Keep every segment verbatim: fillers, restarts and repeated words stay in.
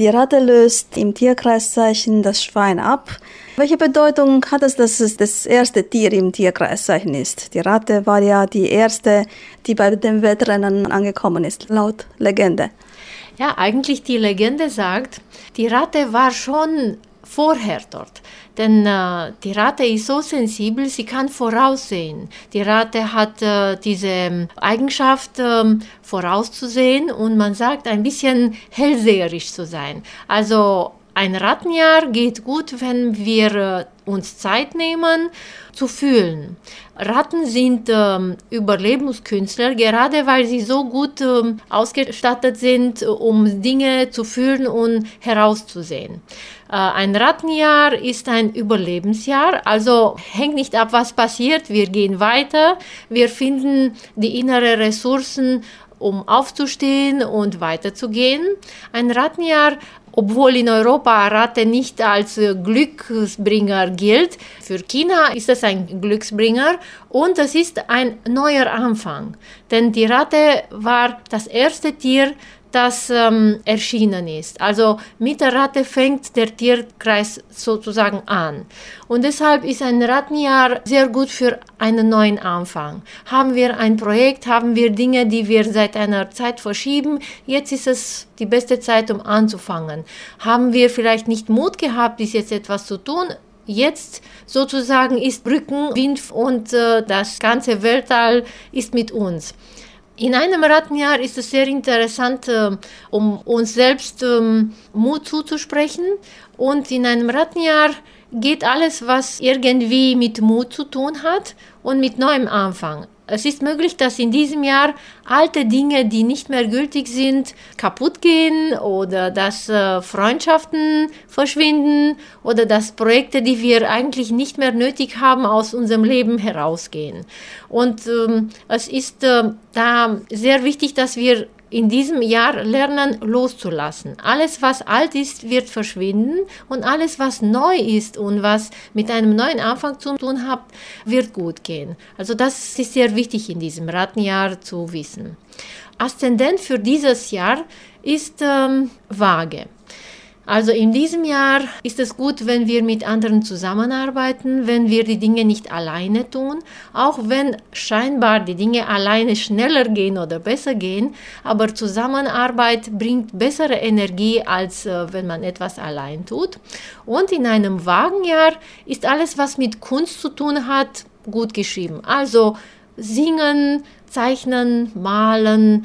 Die Ratte löst im Tierkreiszeichen das Schwein ab. Welche Bedeutung hat es, dass es das erste Tier im Tierkreiszeichen ist? Die Ratte war ja die erste, die bei dem Wettrennen angekommen ist, laut Legende. Ja, eigentlich die Legende sagt, die Ratte war schon vorher dort. Denn äh, die Ratte ist so sensibel, sie kann voraussehen. Die Ratte hat äh, diese Eigenschaft, äh, vorauszusehen und man sagt, ein bisschen hellseherisch zu sein. Also ein Rattenjahr geht gut, wenn wir äh, uns Zeit nehmen, zu fühlen. Ratten sind ähm, Überlebenskünstler, gerade weil sie so gut ähm, ausgestattet sind, um Dinge zu fühlen und herauszusehen. Äh, ein Rattenjahr ist ein Überlebensjahr, also hängt nicht ab, was passiert. Wir gehen weiter, wir finden die inneren Ressourcen, um aufzustehen und weiterzugehen. Ein Rattenjahr, obwohl in Europa Ratte nicht als Glücksbringer gilt, für China ist es ein Glücksbringer und es ist ein neuer Anfang. Denn die Ratte war das erste Tier, das ähm, erschienen ist. Also mit der Ratte fängt der Tierkreis sozusagen an. Und deshalb ist ein Rattenjahr sehr gut für einen neuen Anfang. Haben wir ein Projekt, haben wir Dinge, die wir seit einer Zeit verschieben, jetzt ist es die beste Zeit, um anzufangen. Haben wir vielleicht nicht Mut gehabt, bis jetzt etwas zu tun, jetzt sozusagen ist Rückenwind und äh, das ganze Weltall ist mit uns. In einem Rattenjahr ist es sehr interessant, um uns selbst Mut zuzusprechen. Und in einem Rattenjahr geht alles, was irgendwie mit Mut zu tun hat und mit neuem Anfang. Es ist möglich, dass in diesem Jahr alte Dinge, die nicht mehr gültig sind, kaputt gehen oder dass äh, Freundschaften verschwinden oder dass Projekte, die wir eigentlich nicht mehr nötig haben, aus unserem Leben herausgehen. Und ähm, es ist äh, da sehr wichtig, dass wir in diesem Jahr lernen loszulassen. Alles, was alt ist, wird verschwinden und alles, was neu ist und was mit einem neuen Anfang zu tun hat, wird gut gehen. Also das ist sehr wichtig in diesem Rattenjahr zu wissen. Aszendent für dieses Jahr ist ähm, Waage. Also in diesem Jahr ist es gut, wenn wir mit anderen zusammenarbeiten, wenn wir die Dinge nicht alleine tun, auch wenn scheinbar die Dinge alleine schneller gehen oder besser gehen, aber Zusammenarbeit bringt bessere Energie, als äh, wenn man etwas allein tut. Und in einem Wagenjahr ist alles, was mit Kunst zu tun hat, gut geschrieben. Also singen, zeichnen, malen,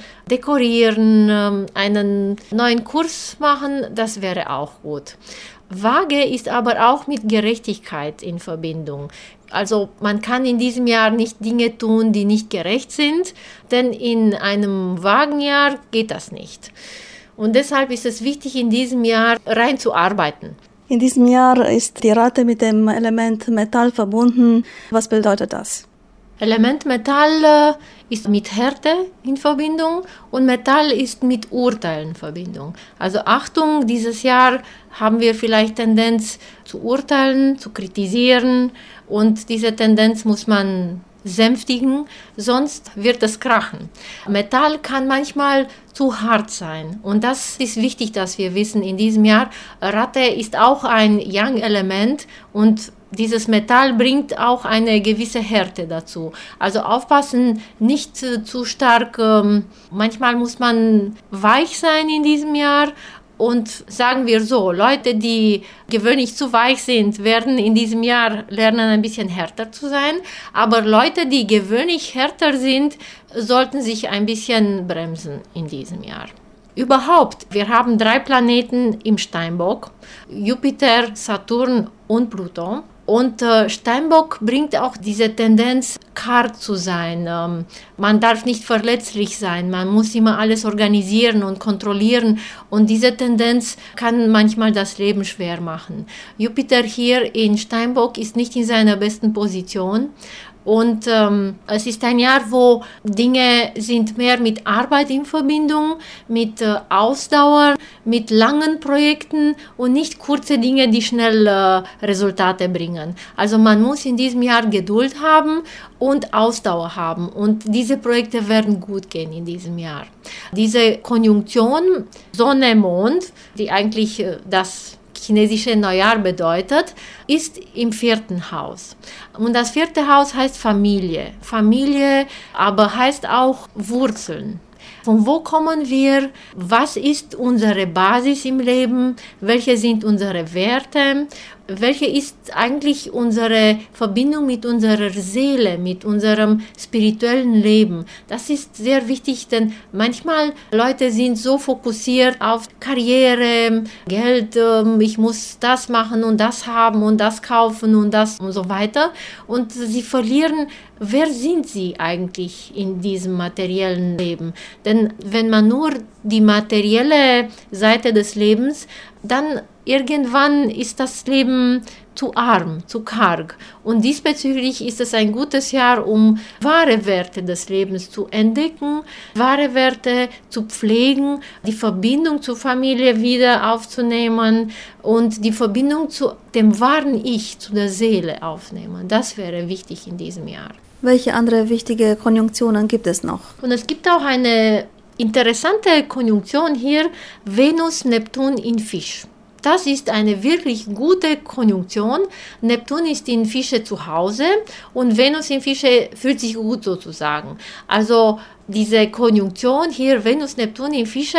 dekorieren, einen neuen Kurs machen, das wäre auch gut. Waage ist aber auch mit Gerechtigkeit in Verbindung. Also man kann in diesem Jahr nicht Dinge tun, die nicht gerecht sind, denn in einem Wagenjahr geht das nicht. Und deshalb ist es wichtig, in diesem Jahr reinzuarbeiten. In diesem Jahr ist die Ratte mit dem Element Metall verbunden. Was bedeutet das? Element Metall ist mit Härte in Verbindung und Metall ist mit Urteilen in Verbindung. Also Achtung, dieses Jahr haben wir vielleicht Tendenz zu urteilen, zu kritisieren und diese Tendenz muss man sänftigen, sonst wird es krachen. Metall kann manchmal zu hart sein und das ist wichtig, dass wir wissen in diesem Jahr, Ratte ist auch ein Yang-Element und dieses Metall bringt auch eine gewisse Härte dazu. Also aufpassen, nicht äh, zu stark. Ähm, manchmal muss man weich sein in diesem Jahr. Und sagen wir so, Leute, die gewöhnlich zu weich sind, werden in diesem Jahr lernen, ein bisschen härter zu sein. Aber Leute, die gewöhnlich härter sind, sollten sich ein bisschen bremsen in diesem Jahr. Überhaupt, wir haben drei Planeten im Steinbock, Jupiter, Saturn und Pluton. Und äh, Steinbock bringt auch diese Tendenz, karg zu sein. Ähm, man darf nicht verletzlich sein, man muss immer alles organisieren und kontrollieren. Und diese Tendenz kann manchmal das Leben schwer machen. Jupiter hier in Steinbock ist nicht in seiner besten Position. Und ähm, es ist ein Jahr, wo Dinge sind mehr mit Arbeit in Verbindung, mit äh, Ausdauer, mit langen Projekten und nicht kurze Dinge, die schnell äh, Resultate bringen. Also man muss in diesem Jahr Geduld haben und Ausdauer haben. Und diese Projekte werden gut gehen in diesem Jahr. Diese Konjunktion Sonne-Mond, die eigentlich äh, das chinesische Neujahr bedeutet, ist im vierten Haus. Und das vierte Haus heißt Familie. Familie, aber heißt auch Wurzeln. Von wo kommen wir? Was ist unsere Basis im Leben? Welche sind unsere Werte? Welche ist eigentlich unsere Verbindung mit unserer Seele, mit unserem spirituellen Leben? Das ist sehr wichtig, denn manchmal Leute sind so fokussiert auf Karriere, Geld, ich muss das machen und das haben und das kaufen und das und so weiter. Und sie verlieren, wer sind sie eigentlich in diesem materiellen Leben? Denn wenn man nur die materielle Seite des Lebens, dann irgendwann ist das Leben zu arm, zu karg. Und diesbezüglich ist es ein gutes Jahr, um wahre Werte des Lebens zu entdecken, wahre Werte zu pflegen, die Verbindung zur Familie wieder aufzunehmen und die Verbindung zu dem wahren Ich, zu der Seele aufnehmen. Das wäre wichtig in diesem Jahr. Welche andere wichtige Konjunktionen gibt es noch? Und es gibt auch eine interessante Konjunktion hier, Venus-Neptun in Fisch. Das ist eine wirklich gute Konjunktion. Neptun ist in Fische zu Hause und Venus in Fische fühlt sich gut sozusagen. Also diese Konjunktion hier, Venus-Neptun in Fische,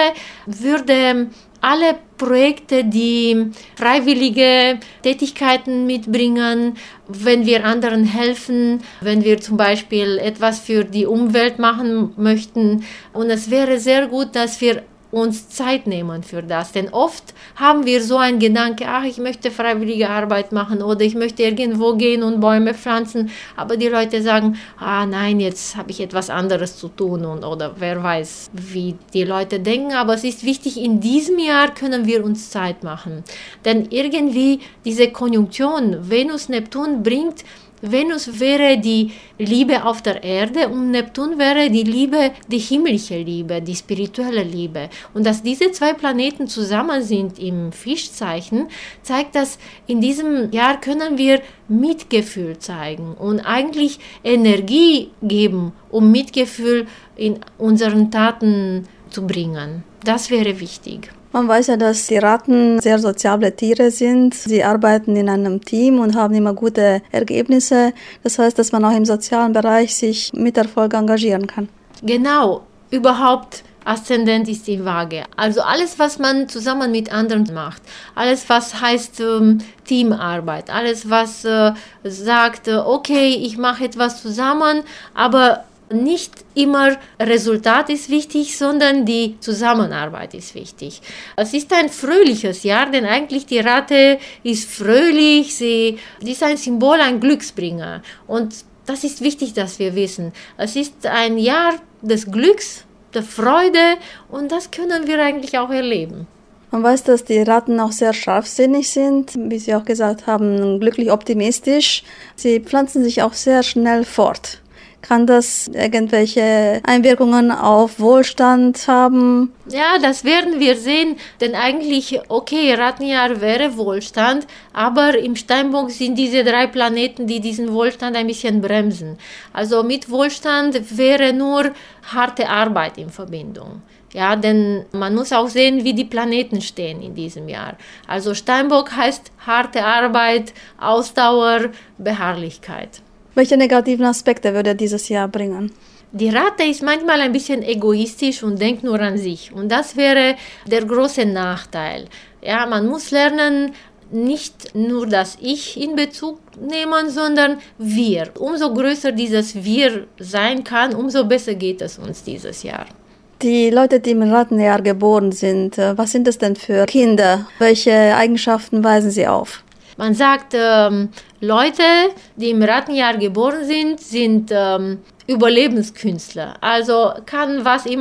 würde alle Projekte, die freiwillige Tätigkeiten mitbringen, wenn wir anderen helfen, wenn wir zum Beispiel etwas für die Umwelt machen möchten. Und es wäre sehr gut, dass wir uns Zeit nehmen für das, denn oft haben wir so einen Gedanke, ach, ich möchte freiwillige Arbeit machen oder ich möchte irgendwo gehen und Bäume pflanzen, aber die Leute sagen, ah nein, jetzt habe ich etwas anderes zu tun und oder wer weiß, wie die Leute denken, aber es ist wichtig, in diesem Jahr können wir uns Zeit machen, denn irgendwie diese Konjunktion Venus-Neptun bringt, Venus wäre die Liebe auf der Erde und Neptun wäre die Liebe, die himmlische Liebe, die spirituelle Liebe. Und dass diese zwei Planeten zusammen sind im Fischzeichen, zeigt, dass in diesem Jahr können wir Mitgefühl zeigen und eigentlich Energie geben, um Mitgefühl in unseren Taten zu bringen. Das wäre wichtig. Man weiß ja, dass die Ratten sehr soziale Tiere sind. Sie arbeiten in einem Team und haben immer gute Ergebnisse. Das heißt, dass man auch im sozialen Bereich sich mit Erfolg engagieren kann. Genau, überhaupt Aszendent ist die Waage. Also alles, was man zusammen mit anderen macht, alles, was heißt ähm, Teamarbeit, alles, was äh, sagt, äh, okay, ich mache etwas zusammen, aber nicht immer Resultat ist wichtig, sondern die Zusammenarbeit ist wichtig. Es ist ein fröhliches Jahr, denn eigentlich die Ratte ist fröhlich, sie, sie ist ein Symbol, ein Glücksbringer. Und das ist wichtig, dass wir wissen. Es ist ein Jahr des Glücks, der Freude und das können wir eigentlich auch erleben. Man weiß, dass die Ratten auch sehr scharfsinnig sind, wie Sie auch gesagt haben, glücklich optimistisch. Sie pflanzen sich auch sehr schnell fort. Kann das irgendwelche Einwirkungen auf Wohlstand haben? Ja, das werden wir sehen, denn eigentlich, okay, Rattenjahr wäre Wohlstand, aber im Steinbock sind diese drei Planeten, die diesen Wohlstand ein bisschen bremsen. Also mit Wohlstand wäre nur harte Arbeit in Verbindung. Ja, denn man muss auch sehen, wie die Planeten stehen in diesem Jahr. Also Steinbock heißt harte Arbeit, Ausdauer, Beharrlichkeit. Welche negativen Aspekte würde dieses Jahr bringen? Die Ratte ist manchmal ein bisschen egoistisch und denkt nur an sich. Und das wäre der große Nachteil. Ja, man muss lernen, nicht nur das Ich in Bezug nehmen, sondern wir. Umso größer dieses Wir sein kann, umso besser geht es uns dieses Jahr. Die Leute, die im Rattenjahr geboren sind, was sind das denn für Kinder? Welche Eigenschaften weisen sie auf? Man sagt, ähm, Leute, die im Rattenjahr geboren sind, sind ähm, Überlebenskünstler. Also kann was immer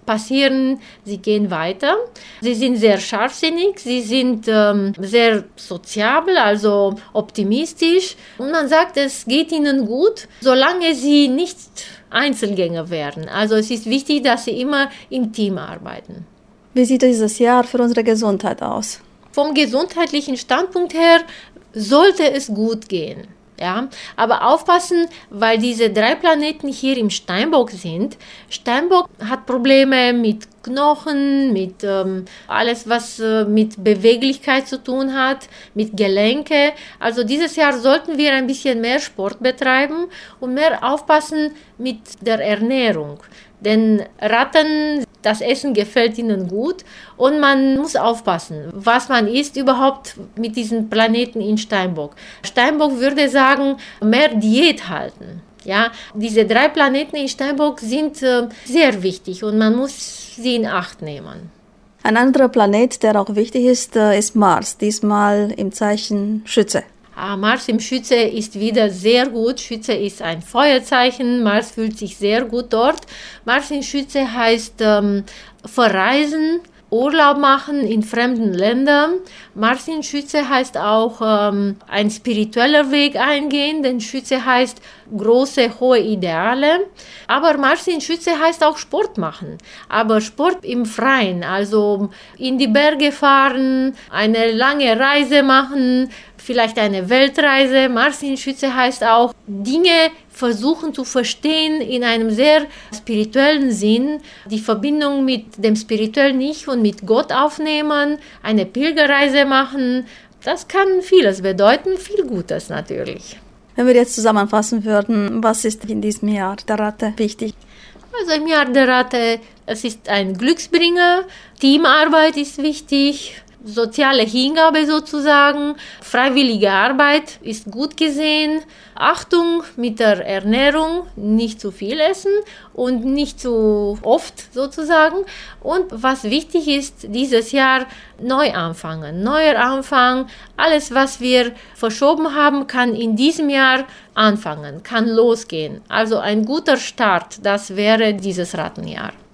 passieren, sie gehen weiter. Sie sind sehr scharfsinnig, sie sind ähm, sehr soziabel, also optimistisch. Und man sagt, es geht ihnen gut, solange sie nicht Einzelgänger werden. Also es ist wichtig, dass sie immer im Team arbeiten. Wie sieht dieses Jahr für unsere Gesundheit aus? Vom gesundheitlichen Standpunkt her sollte es gut gehen. Ja, aber aufpassen, weil diese drei Planeten hier im Steinbock sind. Steinbock hat Probleme mit Knochen, mit ähm, alles, was äh, mit Beweglichkeit zu tun hat, mit Gelenke. Also dieses Jahr sollten wir ein bisschen mehr Sport betreiben und mehr aufpassen mit der Ernährung. Denn Ratten, das Essen gefällt ihnen gut und man muss aufpassen, was man isst überhaupt mit diesem Planeten in Steinbock. Steinbock würde sagen, mehr Diät halten. Ja, diese drei Planeten in Steinbock sind äh, sehr wichtig und man muss sie in Acht nehmen. Ein anderer Planet, der auch wichtig ist, ist Mars, diesmal im Zeichen Schütze. Mars im Schütze ist wieder sehr gut. Schütze ist ein Feuerzeichen. Mars fühlt sich sehr gut dort. Mars im Schütze heißt ähm, verreisen, Urlaub machen in fremden Ländern. Mars in Schütze heißt auch ähm, ein spiritueller Weg eingehen, denn Schütze heißt große, hohe Ideale. Aber Mars in Schütze heißt auch Sport machen. Aber Sport im Freien, also in die Berge fahren, eine lange Reise machen, vielleicht eine Weltreise. Mars in Schütze heißt auch Dinge versuchen zu verstehen in einem sehr spirituellen Sinn, die Verbindung mit dem spirituellen Ich und mit Gott aufnehmen, eine Pilgerreise machen. Das kann vieles bedeuten, viel Gutes natürlich. Wenn wir jetzt zusammenfassen würden, was ist in diesem Jahr der Ratte wichtig? Also im Jahr der Ratte, es ist ein Glücksbringer, Teamarbeit ist wichtig, soziale Hingabe sozusagen, freiwillige Arbeit ist gut gesehen, Achtung mit der Ernährung, nicht zu viel essen und nicht zu oft sozusagen. Und was wichtig ist, dieses Jahr neu anfangen, neuer Anfang, alles was wir verschoben haben, kann in diesem Jahr anfangen, kann losgehen. Also ein guter Start, das wäre dieses Rattenjahr.